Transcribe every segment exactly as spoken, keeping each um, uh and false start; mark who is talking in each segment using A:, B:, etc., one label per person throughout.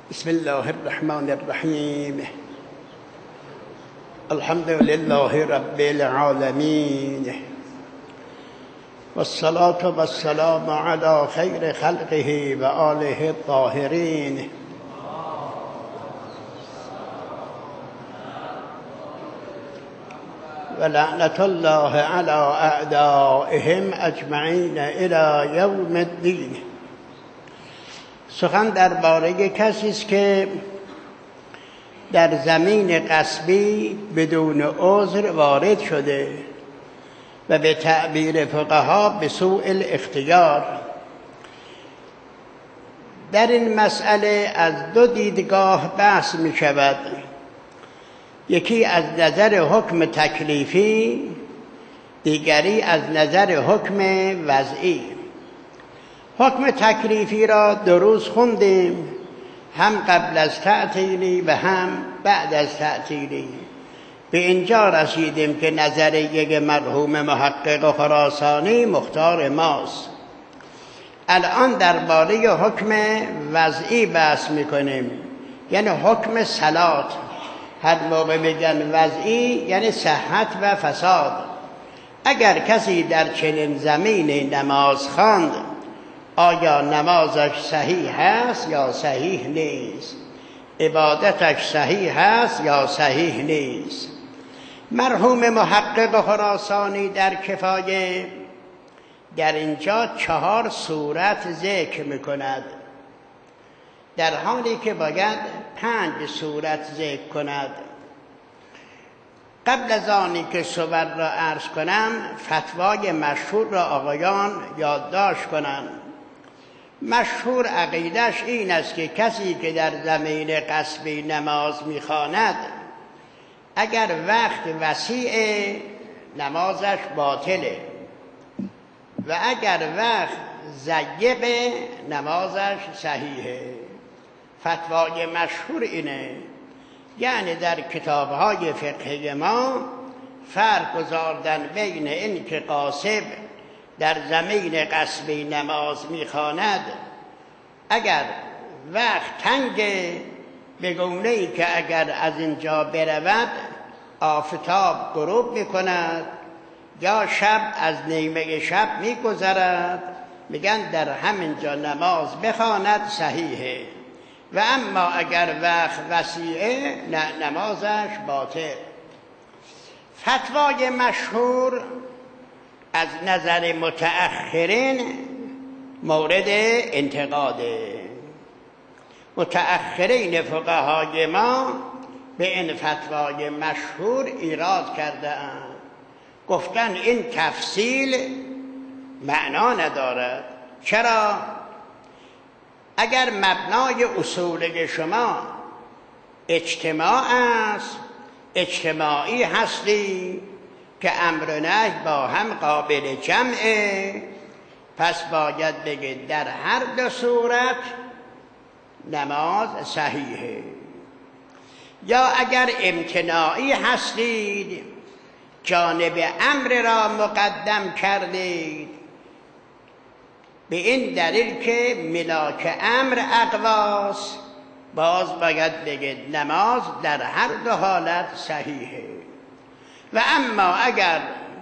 A: بسم الله الرحمن الرحیم. الحمد لله رب العالمین والصلاة والسلام على خیر خلقه و آله الطاهرین. و لعنت الله على اعدائهم اجمعین الی یوم الدین. سخن درباره کسی است که در زمین غصبی بدون عذر وارد شده و به تعبیر فقها به سوء الاختیار. در این مسئله از دو دیدگاه بحث می شود، یکی از نظر حکم تکلیفی، دیگری از نظر حکم وضعی. حکم تکلیفی را دو روز خوندیم، هم قبل از تعطیلی و هم بعد از تعطیلی. به اینجا رسیدیم که نظر یک مرحوم محقق خراسانی مختار ماست. الان درباره حکم وضعی بحث میکنیم، یعنی حکم صلات. هر موقع میگن وضعی یعنی صحت و فساد. اگر کسی در چنین زمین نماز خواند، آیا نمازش صحیح هست یا صحیح نیست؟ عبادتش صحیح هست یا صحیح نیست؟ مرحوم محقق خراسانی در کفایه در اینجا چهار صورت ذکر میکند، در حالی که باید پنج صورت ذکر کند. قبل از آنی که صور را عرض کنم، فتوای مشهور را آقایان یادداشت کنند. مشهور عقیدش این است که کسی که در زمین غصبی نماز میخواند، اگر وقت وسیع نمازش باطله و اگر وقت ضیق نمازش صحیحه. فتوای مشهور اینه، یعنی در کتاب‌های فقهی ما فرق گذاردن بین این که غاصب در زمین غصبی نماز میخواند، اگر وقت تنگه، به گونه‌ای که اگر از اینجا برود آفتاب غروب میکند یا شب از نیمه شب میگذرد، میگن در همینجا نماز بخواند صحیحه. و اما اگر وقت وسیعه، نه، نمازش باطل. فتوای مشهور از نظر متأخرین مورد انتقاده. متأخرین فقهای ما به این فتوای مشهور ایراد کردند، گفتن این تفصیل معنا ندارد. چرا؟ اگر مبنای اصول شما اجتماع است، اجتماعی هستی که امر و نهی با هم قابل جمعه، پس باید بگید در هر دو صورت نماز صحیحه. یا اگر امتناعی هستید، جانب امر را مقدم کردید، به این دلیل که ملاک امر اقواست، باز باید بگید نماز در هر دو حالت صحیحه. و اما اگر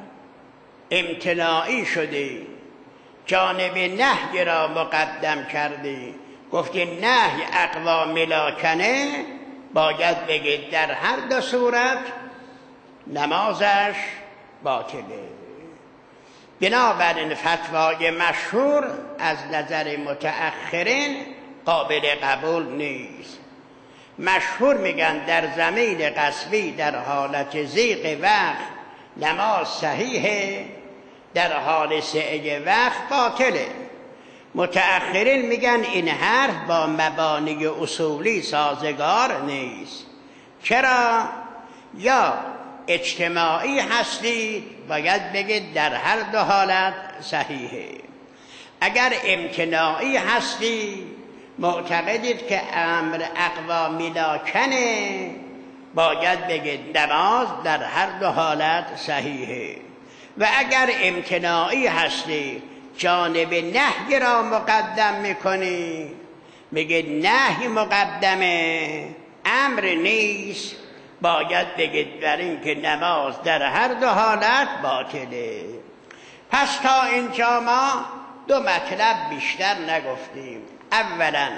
A: امتناعی شدی، جانب نهی را مقدم کردی، گفتی نهی اقوا ملاکنه، باید بگید در هر دو صورت نمازش باطله. بنابراین فتوای مشهور از نظر متأخرین قابل قبول نیست. مشهور میگن در زمین غصبی در حالت ضیق وقت نماز صحیحه، در حال سعه وقت باطله. متأخرین میگن این حرف با مبانی اصولی سازگار نیست. چرا؟ یا اجتماعی هستید، باید بگید در هر دو حالت صحیحه. اگر امتناعی هستید، معتقدید که امر اقوا ملاکنه، باید بگید نماز در هر دو حالت صحیحه. و اگر امتناعی هستید، جانب نهی را مقدم میکنید، بگید نهی مقدمه، امر نیست، باید بگید در این که نماز در هر دو حالت باطله. پس تا اینجا ما دو مطلب بیشتر نگفتیم. اولا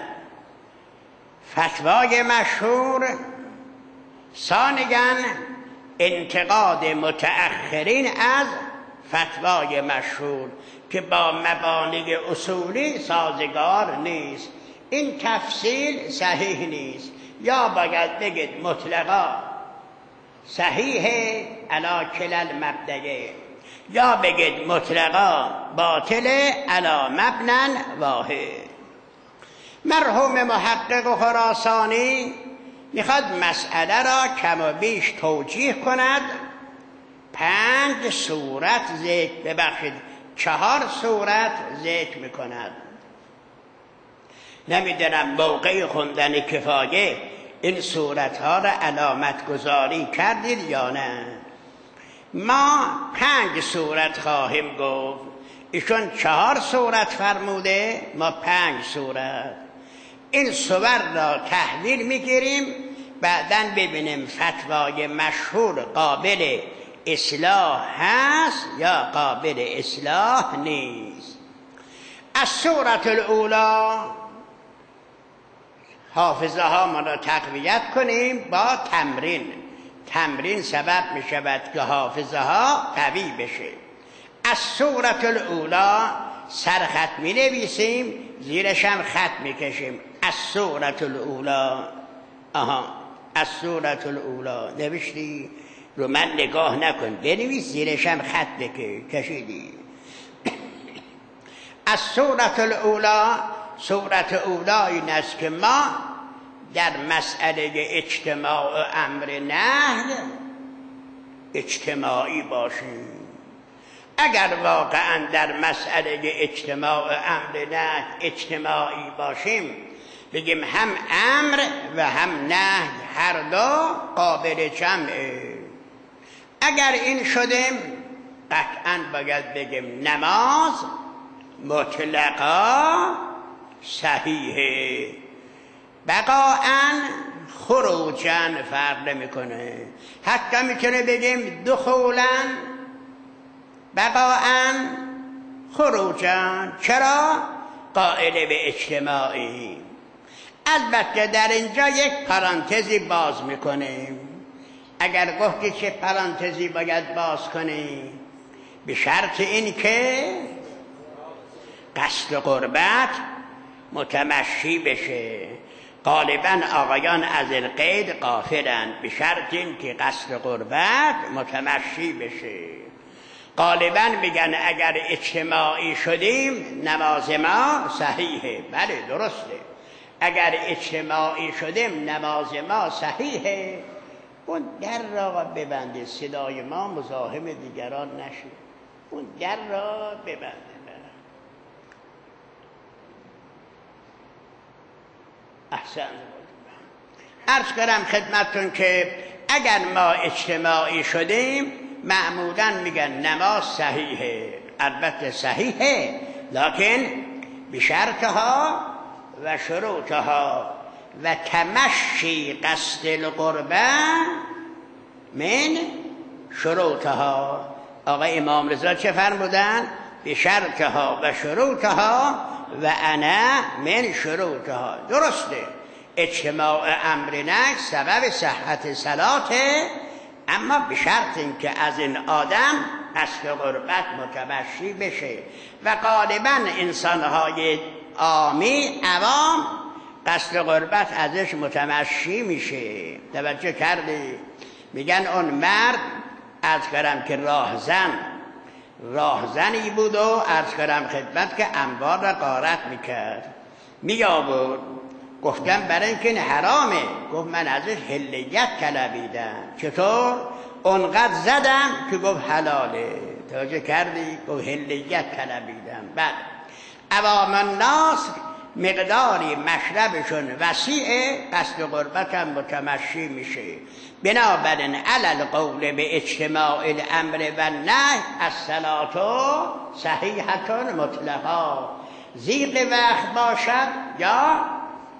A: فتوای مشهور، ثانیاً انتقاد متأخرین از فتوای مشهور که با مبانی اصولی سازگار نیست. این تفصیل صحیح نیست. یا باید بگید مطلقا صحیحه علی کلل مبدئه، یا بگید مطلقا باطله علی مبنن واحد. مرحوم محقق خراسانی میخواد مسئله را کم و بیش توجیه کند. پنج صورت ذکر ببخشید چهار صورت ذکر میکند. نمیدونم موقع خوندن کفایه این صورتها را علامت گذاری کردید یا نه. ما پنج صورت خواهیم گفت، ایشون چهار صورت فرموده، ما پنج صورت. این صور را تحلیل میگیریم، بعداً ببینیم فتوای مشهور قابل اصلاح هست یا قابل اصلاح نیست. از صورت الاولی حافظه ها ما را تقویت کنیم با تمرین. تمرین سبب می شود که حافظه ها قوی بشه. از صورت الاولی سرخط می نویسیم، زیرش هم خط می کشیم. از صورت الاولی. آها از صورت الاولی نوشتی؟ رو من نگاه نکن، بنویس، زیرش هم خط کشیدی. از صورت الاولی، صورت اولی این است که ما در مسئله اجتماع امر نهی اجتماعی باشیم. اگر واقعا در مسئله اجتماع امر نهی اجتماعی باشیم، بگیم هم امر و هم نهی هر دو قابل جمعه. اگر این شدیم قطعا باید بگیم نماز مطلقا صحیحه. بقاءً خروجاً فرق نمیکنه. حتی میتونه بگیم دخولاً بقاءً خروجاً. چرا؟ قائل به اجتماعی. البته در اینجا یک پرانتزی باز میکنیم. اگر گفتی چه پرانتزی باید باز کنی؟ به شرط این که قصد قربت متمشی بشه. غالبا آقایان از القید غافلند. به شرط این که قصد قربت متمشی بشه. غالبا میگن اگر اجتماعی شدیم نماز ما صحیحه. بله درسته، اگر اجتماعی شدیم نماز ما صحیحه. اون در را ببنده، صدای ما مزاحم دیگران نشه. اون در را ببنده. احسن. عرض کنم خدمتتون که اگر ما اجتماعی شدیم معمولاً میگن نماز صحیحه. البته صحیحه لکن بشرطها و شروطها و تمشی قصد القربه من شروطها. آقا امام رضا چه فرمودن؟ بشرطها و شروطها و انا من شروطها. درسته، اجتماع امر نهی سبب صحت صلاته، اما به شرط اینکه از این آدم قصد قربت متمشی بشه. و غالبا انسانهای عامی عوام قصد قربت ازش متمشی میشه. توجه کردی؟ میگن اون مرد از کردم که راهزن راهزنی بود و عرض کردم خدمت که انبار را غارت میکرد، میآورد. گفتم برای اینکه این حرامه. گفت من ازش حلیت طلبیدم. چطور؟ اونقدر زدم که گفت حلاله. توجه کردی؟ گفت حلیت طلبیدم. بعد عوام الناس مقداری مشربشون وسیعه، قصد قربت هم متمشی میشه. بنابراین علل قول به اجتماع الامر و نهی الصلاة صحیحة مطلقا. ضیق وقت باشد یا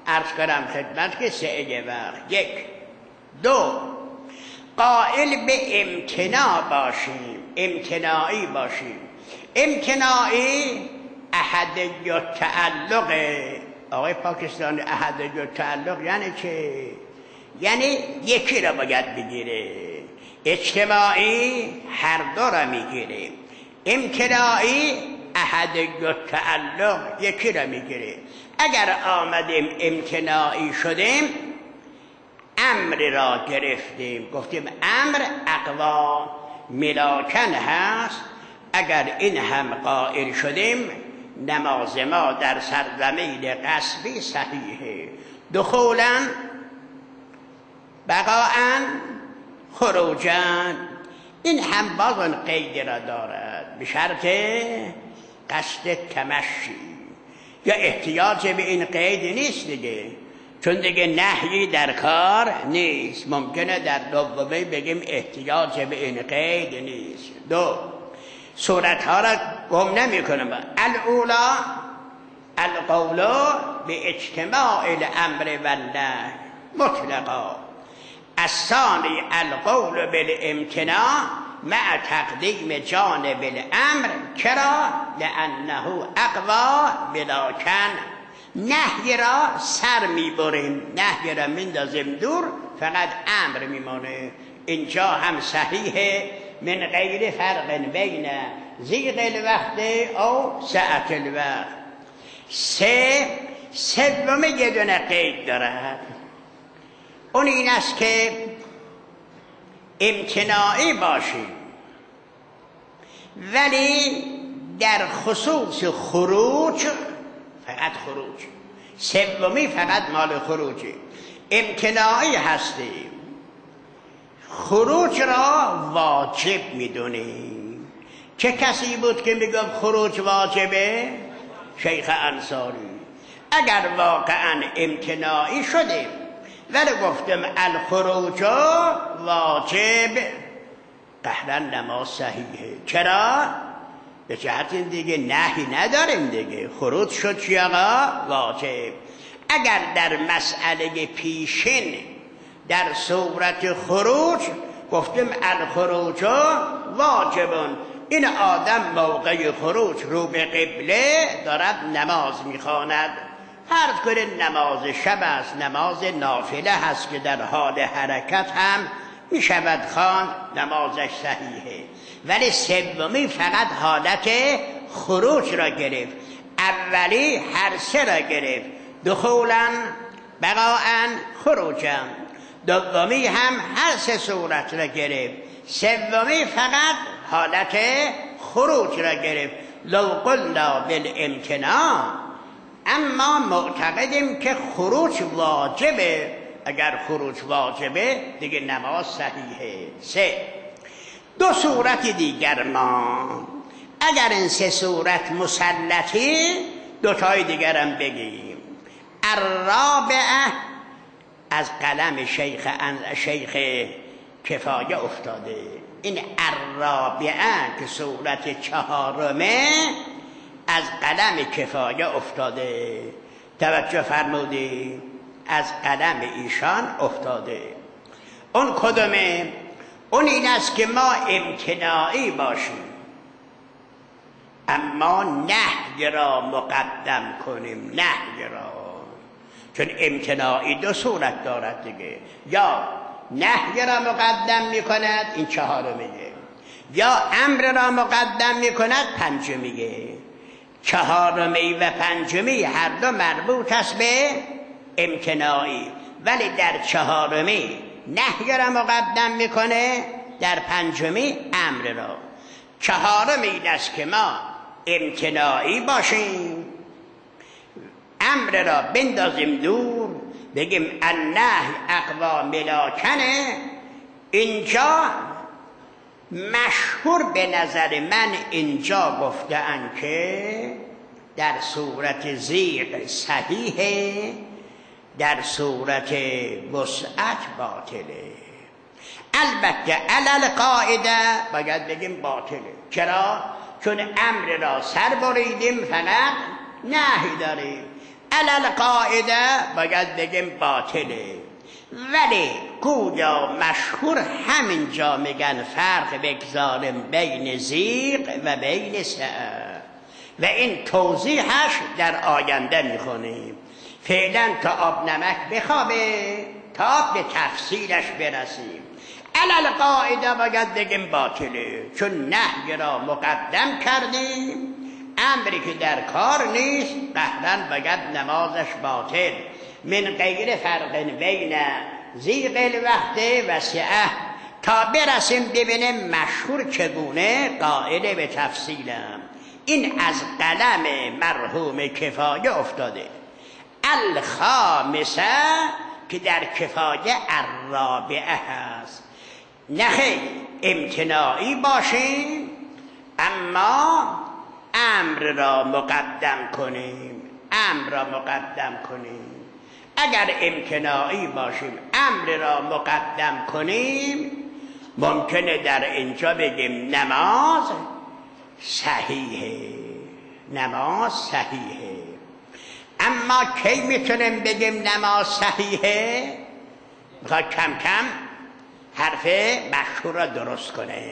A: عرض کنم خدمت که سه وقت. یک دو قائل به امتناع باشیم، امتناعی باشیم. امتناعی احدیت تعلقه. آقای پاکستانی احدیت تعلق یعنی چه؟ یعنی یکی را باید بگیره. اجتماعی هر دو را میگیره. امتناعی احدیت تعلق یکی را میگیره. اگر آمدیم امتناعی شدیم، امر را گرفتیم، گفتیم امر اقوا ملاکن هست. اگر این هم قائل شدیم، نماز ما در سرزمین غصبی صحیحه. دخولا بقاء خروجا، این هم باز اون قید را دارد، به شرط قصد تمشی. یا احتیاج به این قید نیست دیگه، چون دیگه نهی در کار نیست. ممکنه در دومی بگیم احتیاج به این قید نیست. دو صورت ها را گم نمی کنم. الاولا القول به اجتماع الامر و النهی مطلقا. الثانی القول بالامتناع مع تقدیم جانب الامر. چرا؟ لانه اقوا بلاکن. نهی را سر میبریم، نهی را میندازیم دور، فقط امر میمانه. اینجا هم صحیحه، من غیر فرق بین ضیق الوقت او سعة الوقت. سه سوم یه دونه قید دارد، اون این است که امتناعی باشیم ولی در خصوص خروج، فقط خروج، سومی فقط مال خروجه. امتناعی هستیم، خروج را واجب میدونیم. چه کسی بود که میگم خروج واجبه؟ شیخ انصاری. اگر واقعا امتناعی شدیم ولی گفتم الخروج واجب، قهرا نماز صحیحه. چرا؟ به جهت دیگه نهی نداریم دیگه، خروج شد چی آقا؟ واجب. اگر در مسئله پیشین در صورت خروج گفتیم الخروج واجبون، این آدم موقع خروج رو به قبله دارد نماز میخواند، فرض کنید نماز شب است، نماز نافله هست که در حال حرکت هم میشود خواند، نمازش صحیحه. ولی سومی فقط حالت خروج را گرفت، اولی هر سه را گرفت، دخولا بقاء خروجا. دومی هم هر سه صورت را گرفت، سومی فقط حالت خروج را گرفت. لو قلنا بالامتناع، اما معتقدیم که خروج واجبه. اگر خروج واجبه دیگه نماز صحیحه. سه دو صورت دیگر ما، اگر این سه صورت مسلطی، دوتای دیگرم بگیم. الرابعه از قلم شیخ شیخ کفایه افتاده. این الرابعه که صورت چهارمه از قلم کفایه افتاده. توجه فرمودی؟ از قلم ایشان افتاده. اون کدومه؟ اون این است که ما امتناعی باشیم اما نهی را مقدم کنیم. نهی را، چون امتناعی دو صورت دارد دیگه، یا نهی را مقدم می کند، این چهارمیه، یا امر را مقدم می کند، پنجمیه. چهارمی و پنجمی هر دو مربوط است به امتناعی، ولی در چهارمی نهی را مقدم میکنه، در پنجمی امر را. چهارم این است که ما امتناعی باشیم، امر را بندازیم دور، بگیم النهی اقوا ملاکنه. اینجا مشهور به نظر من اینجا گفته‌اند که در صورت ضیق صحیحه، در صورت وسعت باطله. البته علل قاعده باید بگیم باطله. چرا؟ چون امر را سر بریدیم، فقط نهی داریم. علل قاعده باید بگیم باطله، ولی گویا مشهور همینجا میگن فرق بگذاریم بین زیغ و بین سعه و این توضیحش در آینده میخونیم. فعلا تا آب نمک بخوابه تا به تفصیلش برسیم. علل قاعده باید بگیم باطله، چون نهی را مقدم کردیم، امری که در کار نیست قهرن باید نمازش باطل. من غیر فرق بین زیغ الوقت و سعه تا برسیم ببینیم مشهور چگونه قائل به تفصیلم. این از قلم مرحوم کفایه افتاده. الخامسه که در کفایه الرابعه هست. نخیر امتناعی باشیم اما امر را مقدم کنیم، امر را مقدم کنیم. اگر امتناعی باشیم امر را مقدم کنیم ممکنه در اینجا بگیم نماز صحیحه، نماز صحیحه. اما کی میتونیم بگیم نماز صحیحه؟ میخواد کم کم حرف مشهور را درست کنه.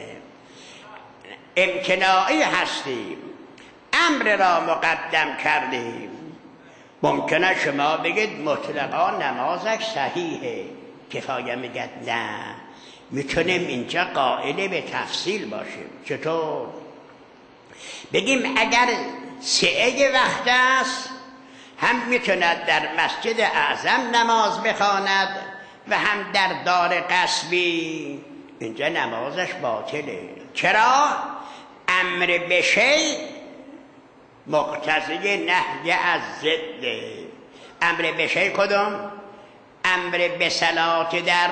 A: امتناعی هستیم، امر را مقدم کردیم، ممکنه شما بگید مطلقا نمازش صحیحه. کفایه میگد نه، میتونیم اینجا قائل به تفصیل باشیم. چطور؟ بگیم اگر سعه وقت است هم میتوند در مسجد اعظم نماز بخواند و هم در دار قصبی، اینجا نمازش باطله. چرا؟ امر به شیء مقتضی نهی از ضده. امر به شیء کدوم؟ امر به صلات در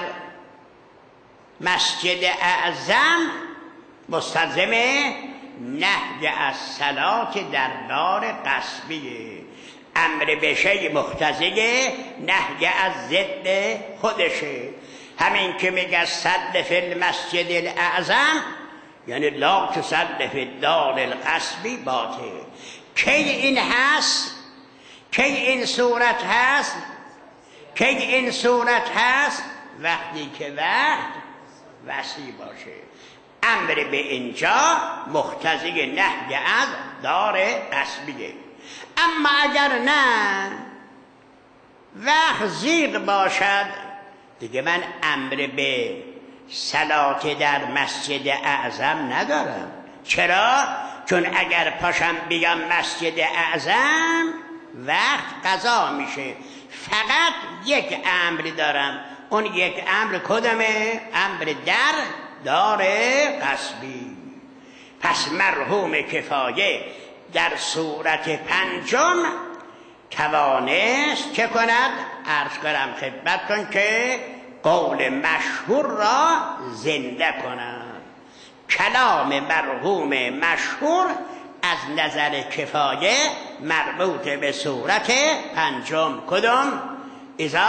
A: مسجد اعظم مستلزم نهی از صلات در دار قصبیه. امر به شیء مقتضی نهی از ضد خودشه. همین که میگه صل فی المسجد الاعظم یعنی لا تصل فی الدار القصبی باطل. کی این هست؟ کی این صورت هست؟ کی این صورت هست؟ وقتی که وقت وسیع باشه. امر به اینجا مقتضی نهی از دار قصبیه. اما اگر نه وقت زیغ باشد دیگه من امر به صلات در مسجد اعظم ندارم. چرا؟ چون اگر پاشم بیام مسجد اعظم وقت قضا میشه. فقط یک امر دارم. اون یک امر کدامه؟ امر در دار قصبی. پس مرحوم کفایه در صورت پنجم توانست چه کند؟ عرض کنم خدمتتون که قول مشهور را زنده کند. کلام مرحوم مشهور از نظر کفایه مربوط به صورت پنجم کدوم؟ اذا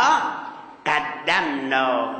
A: قدمنا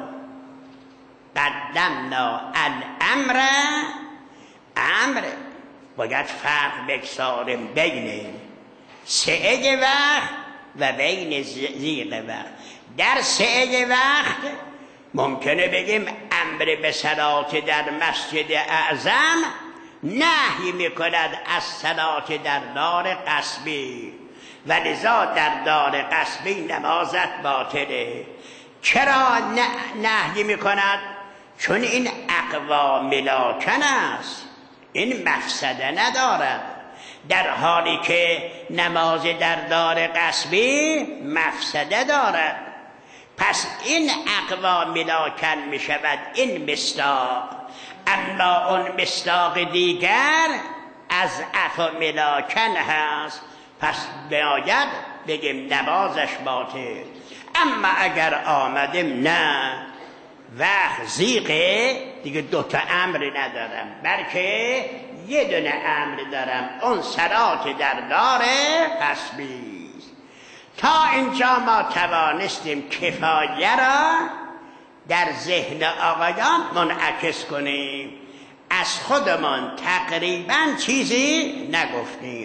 A: قدمنا الامر، امر باید فرق بگذاریم بین سعه وقت و بین زیغ وقت. در سعه وقت ممکنه بگیم امر به صلات در مسجد اعظم نهی میکند از صلات در دار قصبی و لذا در دار قصبی نمازت باطله. چرا نهی میکند؟ چون این اقوا ملاکن است، این مفسده ندارد، در حالی که نماز در دار قصبی مفسده دارد. پس این اقوا ملاکن می شود این مصداق. اما اون مصداق دیگر از اف ملاکن هست، پس باید بگیم نمازش باطل. اما اگر آمدیم نه وقت زیغه دیگه دوتا امر ندارم بلکه یه دونه امر دارم، اون صلات در دار قصبی. تا اینجا ما توانستیم کفایه را در ذهن آقایان منعکس کنیم، از خودمان تقریبا چیزی نگفتیم.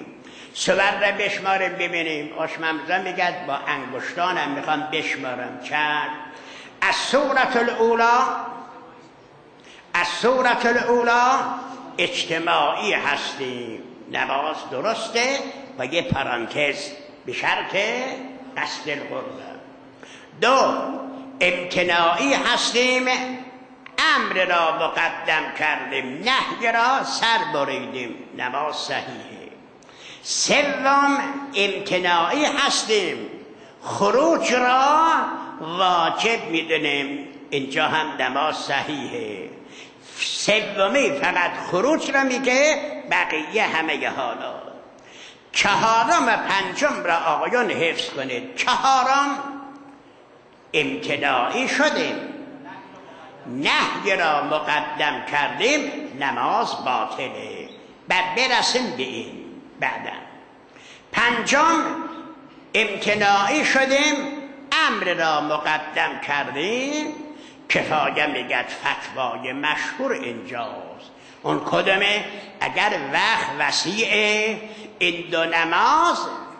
A: صور را بشماریم ببینیم. آشممزا میگد با انگشتانم میخوام بشمارم چند. از صورت الاولا، از صورت الاولا اجتماعی هستیم، نماز درسته با یه پرانتز به شرط قصد القربه. دو، امتناعی هستیم، امر را مقدم کردیم، نهی را سر بریدیم، نماز صحیحه. سوم، امتناعی هستیم، خروج را واجب میدونیم، اینجا هم نماز صحیحه. سومی فقط خروج را میگه، بقیه همه حالات. چهارم و پنجم را آقایان حفظ کنید. چهارم، امتناعی شدیم، نهی را مقدم کردیم، نماز باطله. بعد برسیم به این بعدا. پنجم، امتناعی شدیم، امر را مقدم کردیم، کفایه میگد فتوای مشهور اینجاست. اون کدومه؟ اگر وقت وسیعه، این دو نماز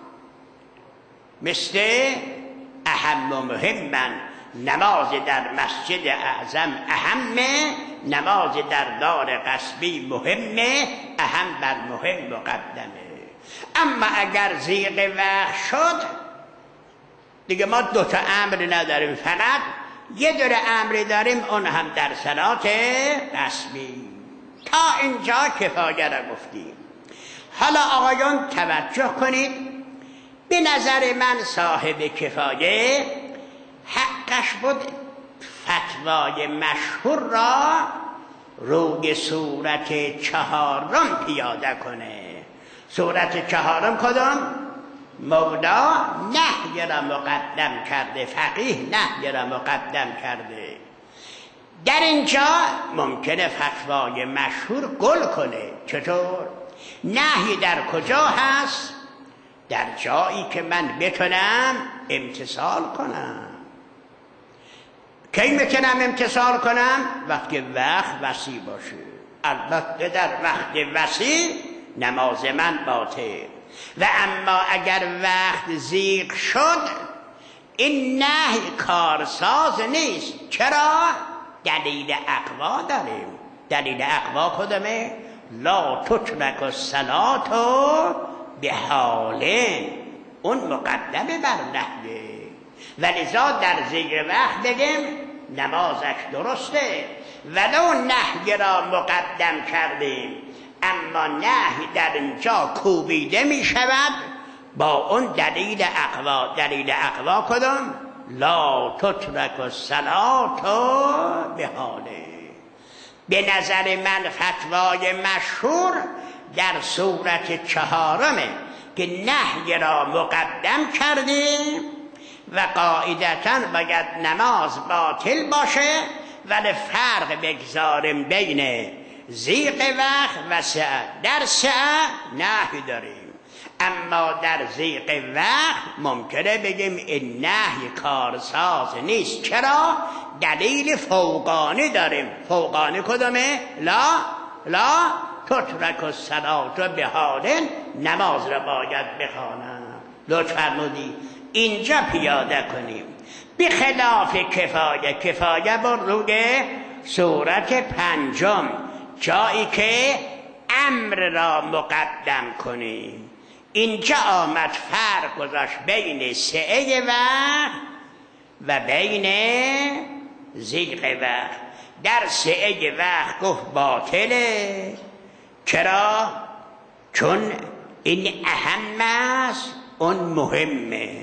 A: مثل اهم و مهمن، نماز در مسجد اعظم اهمه، نماز در دار قصبی مهمه، اهم بر مهم مقدمه. اما اگر ضیق وقت شد دیگه ما دوتا امر نداریم، فقط یه دور امری داریم، اون هم در صلات قصبی. تا اینجا کفایه را گفتیم. حالا آقایان توجه کنید، به نظر من صاحب کفایه حقش بود فتوای مشهور را روی صورت چهارم پیاده کنه. صورت چهارم کدام؟ مولا نهی را مقدم کرده، فقیه نهی را مقدم کرده. در اینجا ممکنه فتوای مشهور گل کنه. چطور؟ نهی در کجا هست؟ در جایی که من بتونم امتثال کنم. کی میتونم امتثال کنم؟ وقتی وقت وسیع باشه. البته در وقت وسیع نماز من باطل. و اما اگر وقت ضیق شد این نهی کارساز نیست. چرا؟ دلیل اقوا داریم. دلیل اقوا کدامه؟ لا تترک الصلاة بحال، اون مقدمه بر نهیه. ولذا در ضیق وقت بگیم نمازش درسته، ولو نهی را مقدم کردیم، اما نهی در اینجا کوبیده می شود با اون دلیل اقوا. دلیل اقوا کدام؟ لا تترک الصلاة بحاله. به نظر من فتوای مشهور در صورت چهارمه که نهی را مقدم کردیم و قاعدتاً باید نماز باطل باشه، ولی فرق بگذاریم بین ضیق وقت و سعه. در سعه نهی داریم، اما در ضیق وقت ممکنه بگیم این نهی کارساز نیست. چرا؟ دلیل فوقانی داریم. فوقانی کدامه؟ لا لا تترک الصلاة بحال، نماز را باید بخوانم. لطف فرمودی اینجا پیاده کنیم. بخلاف کفایه، کفایه بر روی صورت پنجم، جایی که امر را مقدم کنیم. اینجا آمد فرق گذاشت بین سعه وقت و بین ضیق وقت. در سعه وقت گفت باطله. چرا؟ چون این اهم است، اون مهمه.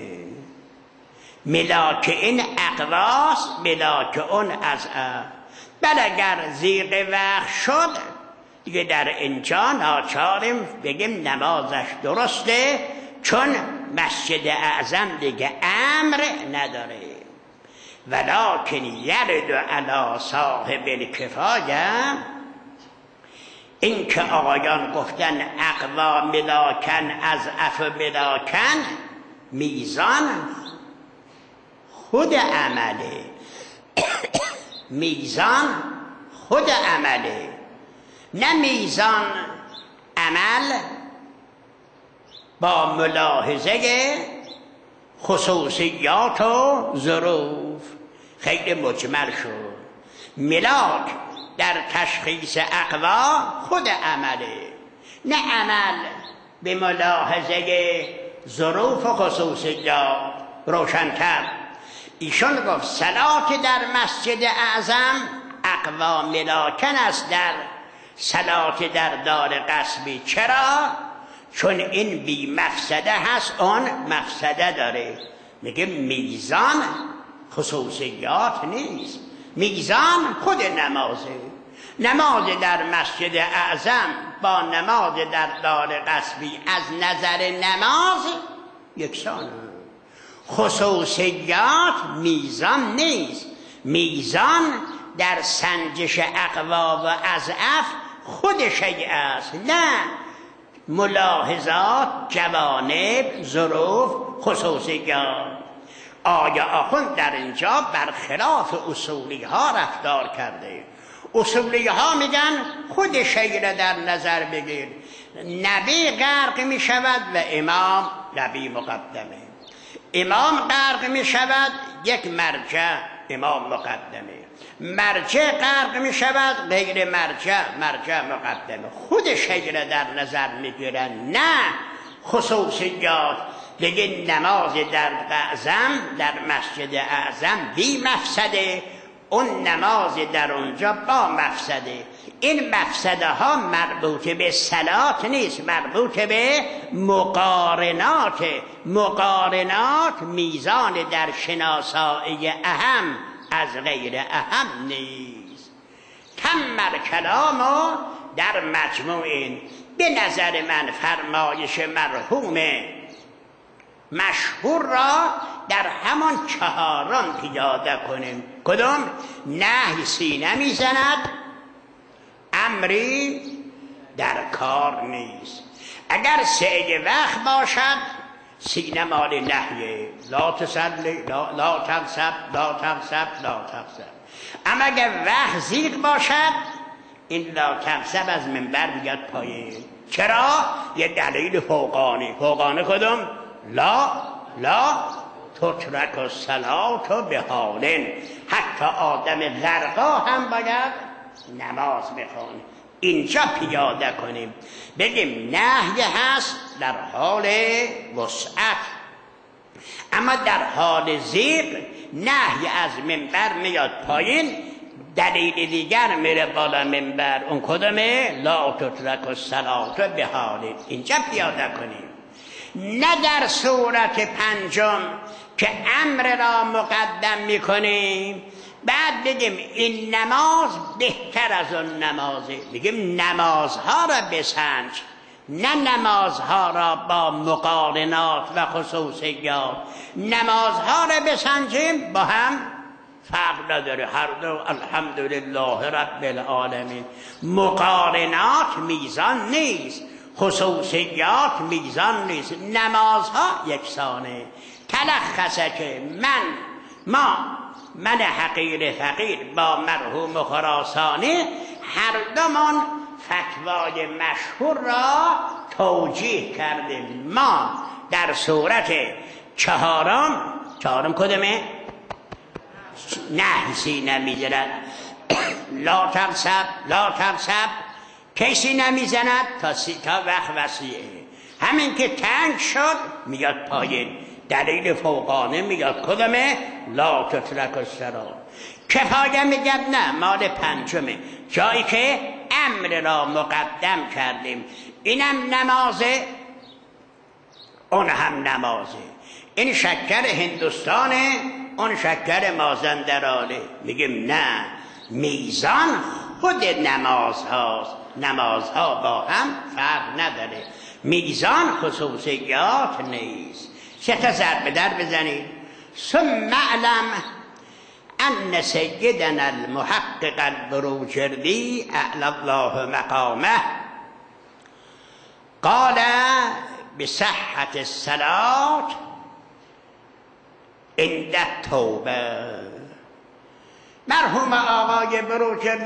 A: ملاک این اقواست، ملاک اون از بل اگر ضیق وقت شد دیگه در اینجا ناچاریم بگیم نمازش درسته، چون مسجد اعظم دیگه امر نداره. ولکن یرد علی صاحب الکفایه، این که آقایان گفتن اقوا ملاکن از اف ملاکن، میزان خود عمله. میزان خود عمله، نه میزان عمل با ملاحظه خصوصیات و ظروف. خیلی مجمل شد. ملاک در تشخیص اقوا خود عمله، نه عمل به ملاحظه ظروف و خصوصیات. روشن‌تر ایشون گفت صلات در مسجد اعظم اقوا ملاکن است در صلات در دار قصبی. چرا؟ چون این بی مفسده هست، اون مفسده داره. میگه میزان خصوصیات نیست، میزان خود نمازه. نماز در مسجد اعظم با نماز در دار قصبی از نظر نماز یکسانه. خصوصیات میزان نیست، میزان در سنجش اقوا و اضعاف خود شیء است، نه ملاحظات، جوانب، ظروف، خصوصیات. آیا آخوند در اینجا برخلاف اصولی ها رفتار کرده؟ اصولی ها میگن خود شیء را در نظر بگیر. نبی غرق می شود و امام، نبی مقدمه. امام غرق می شود، یک مرجع، امام مقدمه. مرجع غرق می شود، غیر مرجع، مرجع مقدمه. خود شیء را در نظر می گیرن، نه خصوصیات. دیگه نماز در اعظم، در مسجد اعظم بی مفسده، اون نماز در اونجا با مفسده. این مفسده ها مربوط به صلات نیست، مربوط به مقارنات. مقارنات میزان در شناسایی اهم از غیر اهم نیست. تم کلام در مجموع این. به نظر من فرمایش مرحوم مشهور را در همان چهارم پیاده کنیم. کدام؟ نهی سینه میزند، امری در کار نیست. اگر سعی وقت باشد سینه مال نهیه، لا تسلی، لا, لا تغصب، لا تغصب، لا تغصب. اما اگر وقت زیغ باشد این لا تغصب از منبر بیاد پایین. چرا؟ یه دلیل فوقانی. فوقانی کدام؟ لا لا تترک الصلاة بحال. حتی آدم غرقا هم باید نماز بخونه. اینجا پیاده کنیم، بگیم نهی هست در حال وسعت، اما در حال ضیق نهی از منبر میاد پایین، دلیل دیگر میره بالا منبر. اون کدومه؟ لا تترک الصلاة بحال. اینجا پیاده کنیم. نه در صورت پنجم که امر را مقدم میکنیم بعد بگیم این نماز بهتر از اون نمازه. بگیم نمازها را بسنج، نه نمازها را با مقارنات و خصوصیات. نمازها را بسنجیم با هم فرق نداره، هر دو الحمدلله رب العالمین. مقارنات میزان نیست، خصوصیات میزان نیست. نمازها یکسانه. تلخصه که من ما من حقیر فقیر با مرحوم خراسانی هر دومان فتوای مشهور را توجیه کردیم. ما در صورت چهارم، چهارم کدومه؟ نه سینه میزند، لا تغصب، لا تغصب. کسی نمیزند تا سی تا وقت وسیعه. همین که تنگ شد میاد پایین، دلیل فوقانه میاد. کدومه؟ لا تترک الصلاة. کفایه میگد نه، مال پنجمه، جایی که امر را مقدم کردیم. اینم نمازه، اون هم نمازه. این شکر هندوستانه، اون شکر مازندرانه. میگیم نه، میزان خود نماز هاست. نمازها با هم فرق نداره، میزان خصوصیات نیست. سه تا ضرب در بزنید. ثم اعلم ان سیدنا المحقق البروجردی اعلی الله مقامه قال بصحة الصلاة عند التوبه. مرحوم آقای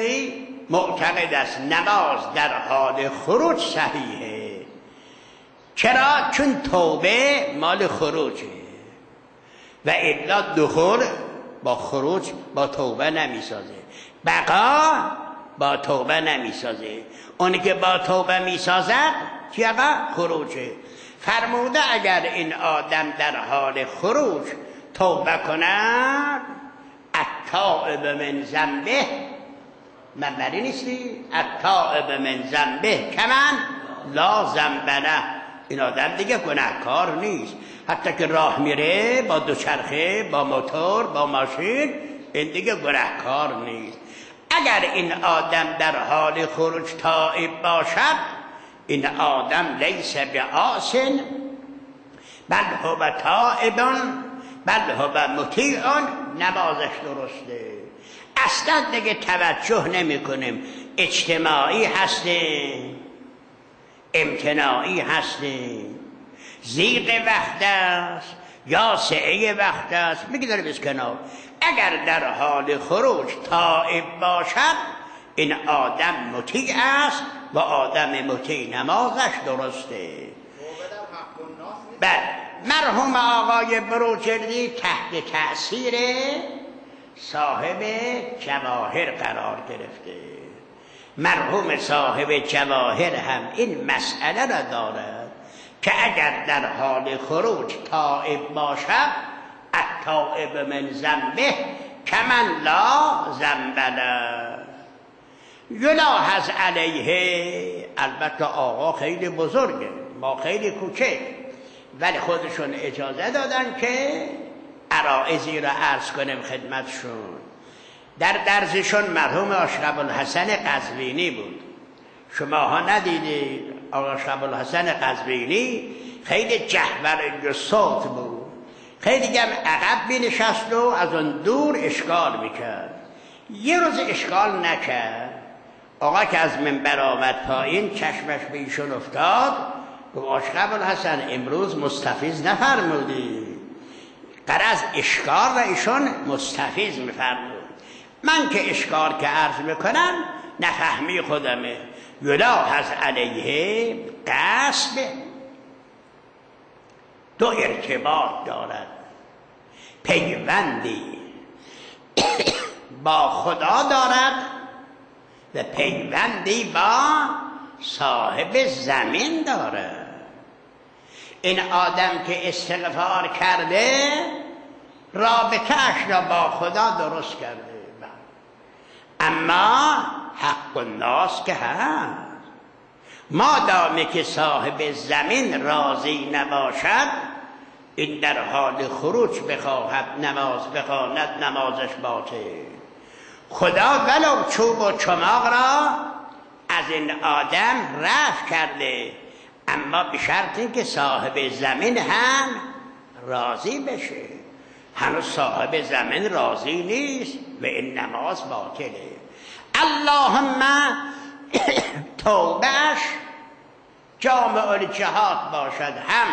A: بروجردی معتقد است نماز در حال خروج صحیحه، چرا؟ چون توبه مال خروجه و الا دخول با خروج با توبه نمیسازه، بقا با توبه نمیسازه. اونی که با توبه میسازد چی آقا؟ خروجه. فرموده اگر این آدم در حال خروج توبه کند، التائب من ذنبه، من بری نیستی؟ التائب من ذنبه کمن لا ذنب له، این آدم دیگه گناهکار نیست. حتی که راه میره با دوچرخه، با موتور، با ماشین، این دیگه گناهکار نیست. اگر این آدم در حال خروج تائب باشد، این آدم لیس بعاص بل هو تائب بل هو مطیع، نمازش درسته. اصلا دیگه توجه نمی کنیم اجتماعی هستیم امتناعی هستیم، ضیق وقت است یا سعه وقت است، میگذاریم از کنار. اگر در حال خروج تائب باشد، این آدم مطیع است و آدم مطیع نمازش درسته. بله، مرحوم آقای بروجردی تحت تأثیر صاحب جواهر قرار گرفته. مرحوم صاحب جواهر هم این مسئله را دارد که اگر در حال خروج تائب باشد، التائب من ذنبه کمن لا ذنب له. یلاحظ علیه، البته آقا خیلی بزرگه، ما خیلی کوچک، ولی خودشون اجازه دادن که عرائضی را عرض کنیم خدمتشون. در درزشون مرحوم اشرف الحسن قزوینی بود. شما ها ندیدید؟ آقا اشرف الحسن قزوینی خیلی جهور و صوت بود، خیلی هم عقب بینشست و از اون دور اشکال میکرد. یه روز اشکال نکرد، آقا که از منبر آمد پایین چشمش به ایشون افتاد، گفت اشرف الحسن امروز مستفیض نفرمودی. غرض اشکال را ایشون مستفیض میفرمود. من که اشکال که عرض میکنم نفهمی خودمه. یلاحظ علیه قصد دو ارتباط دارد، پیوندی با خدا دارد و پیوندی با صاحب زمین دارد. این آدم که استغفار کرده رابطه‌اش را با خدا درست کرده، اما حق الناس که هست. مادامی که صاحب زمین راضی نباشد، این در حال خروج بخواهد نماز بخواند، نمازش باطل. خدا ولو چوب و چماق را از این آدم رفع کرده، اما به شرطی که صاحب زمین هم راضی بشه. هنوز صاحب زمین راضی نیست و این نماز باطله. اللهم توبهش جامع الجهات باشد، هم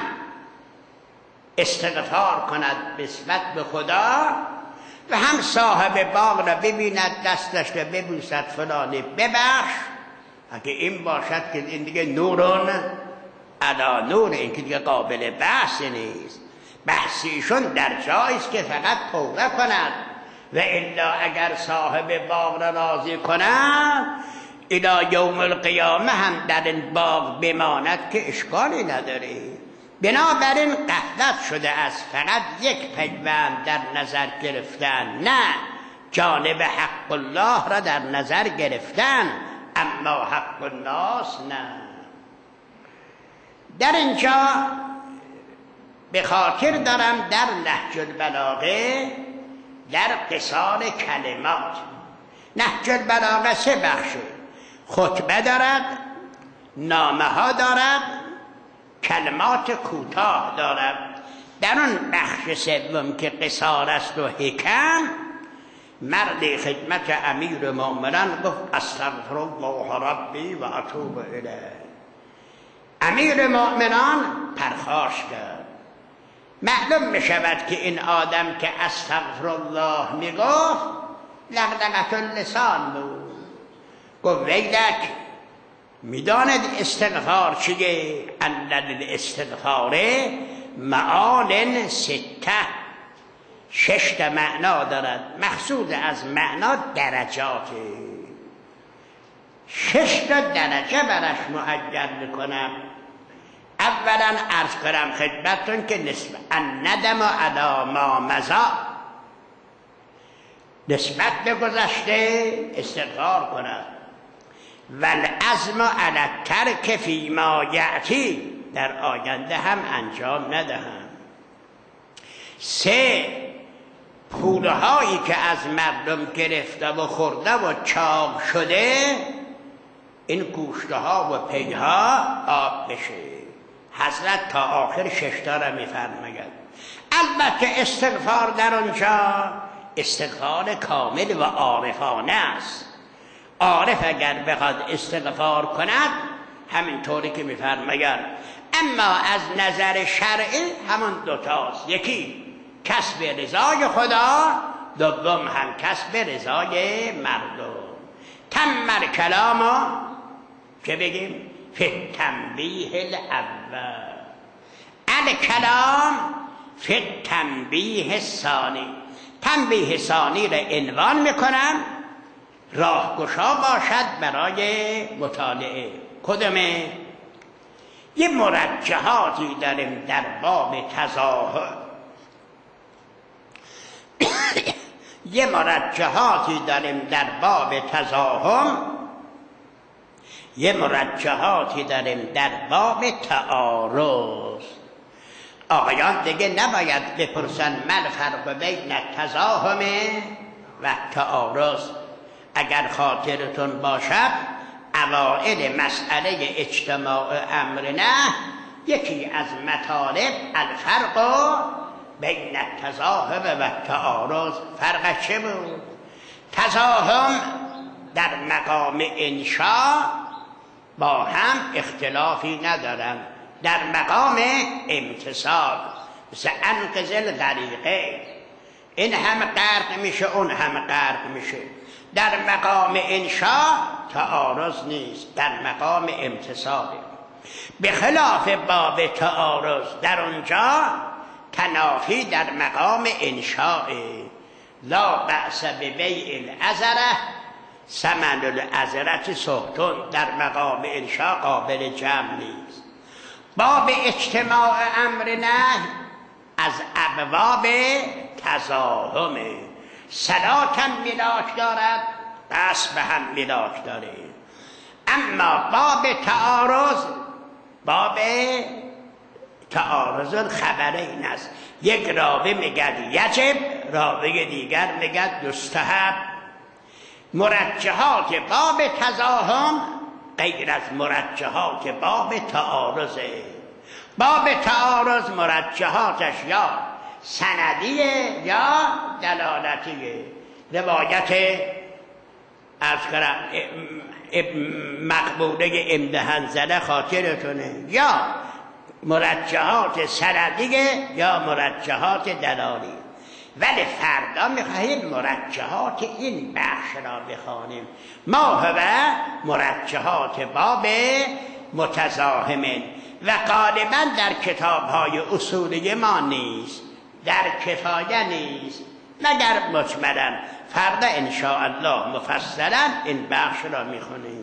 A: استغفار کند نسبت به خدا و هم صاحب باغ را ببیند، دستش را ببوسد، فلانی ببخش. اگه این باشد که این دیگه نورون علا نور، این که دیگه قابل بحث نیست. بحثیشون در جاییست که فقط توبه کند، و الا اگر صاحب باغ را راضی کند الی یوم القیامه هم در این باغ بماند که اشکالی نداره. بنابراین غفلت شده از فقط یک پیوند در نظر گرفتن، نه جانب حق الله را در نظر گرفتن، اما حق الناس نه. در اینجا به خاطر دارم در نهج البلاغه در قصار کلمات، نهج البلاغه سه بخشه، خطبه دارد، نامه ها دارد، کلمات کوتاه دارد. در اون بخش سوم که قصار است و حکم، مرد خدمت امیر مومنان گفت استغفر الله ربی و اتوب الیه. امیر مومنان پرخاش کرد. معلوم می شود که این آدم که استغفر الله می گفت لغلغت اللسان بود. گفت ویلک میداند استغفار چیه؟ ان الاستغفار معان سته، شش تا معنا دارد. مقصود از معنا درجاته، شش تا درجه برش معین میکنم. اولا عرض کنم خدمتتون که نسبت الندم علی ما مضی، نسبت به گذشته استغفار کنم. والعزم علی الترک فیما یأتی، در آینده هم انجام ندهم. سه، پولهایی که از مردم گرفته و خورده و چاق شده، این گوشته ها و پیها آب بشه. حضرت تا آخر ششتا را میفرماید. البته استغفار در آنجا استغفار کامل و عارفانه است. عارف اگر بخواد استغفار کند همینطوری که میفرماید. اما از نظر شرعی همون دوتاست، یکی کسب رضای خدا، دوم هم کسب رضای مردم. تمر کلاما که بگیم فی تنبیه الاول، الکلام فی تنبیه ثانی. تنبیه ثانی را عنوان میکنم، راهگشا باشد برای مطالعه. کدومه؟ یه مرجحاتی داریم در باب تظاهر یه مرجحاتی داریم در باب تظاهر، یه مرجحاتی داریم در باب تعارض. آقایان دیگه نباید بپرسن من فرق بین تظاهر و تعارض. اگر خاطرتون باشد اوائل مسئله اجتماع امر نه، یکی از مطالب الفرق بین التظاهر و تعارض. فرق چه بود؟ تظاهر در مقام انشاء با هم اختلافی ندارن، در مقام امتصال مثل انقذ الغریقه، این هم غرق میشه اون هم غرق میشه. در مقام انشاء تعارض نیست، در مقام امتصال. به خلاف باب تعارض در اونجا تنافی در مقام انشاء. لا بأس ببیع العذره ثمن العذرة سهتون، در مقام انشاء قابل جمع نیست. باب اجتماع امر نه از ابواب تزاحمه. صلات هم ملاک دارد، قصد هم ملاک داره. اما باب تعارض، باب تعارض خبره این است، یک راوی میگد یجب، راوی دیگر میگد مستحب. مرجحات باب تزاحم غیر از مرجحات باب تعارضه. باب تعارض مرجحاتش یا سندیه یا دلالتیه. روایت از کرم مقبوله امدهنزله خاطرتونه، یا مرجحات سندیه یا مرجحات دلالی. ولی فردا میخواهیم مرجحات این بخش را بخوانیم. ما هو مرجحات باب متزاحمین و غالبا در کتاب‌های اصولی ما نیست، در کفایه نیست، مگر مجملا. فردا ان شاء الله مفصلا این بخش را میخونیم.